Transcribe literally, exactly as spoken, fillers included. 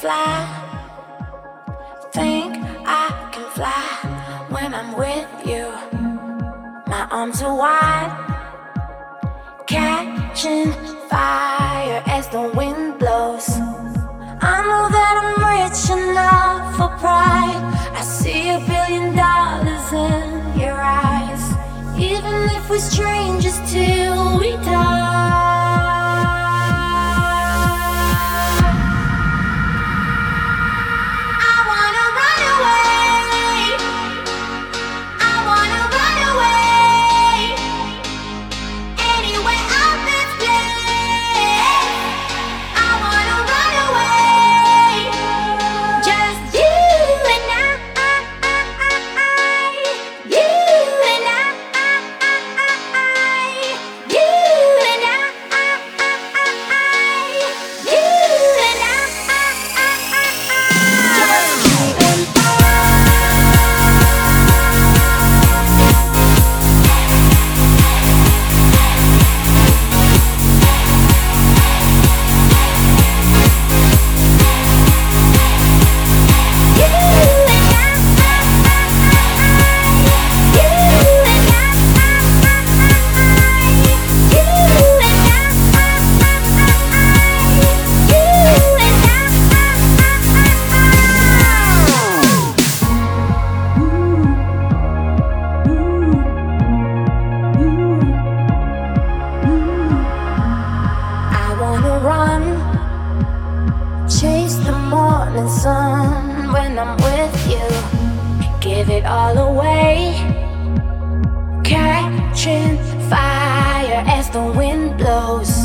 fly. Think I can fly when I'm with you. My arms are wide, catching fire as the wind blows. I know that I'm rich enough for pride. I see a billion dollars in your eyes. Even if we're strangers till we die. Chase the morning sun when I'm with you. Give it all away. Catching fire as the wind blows.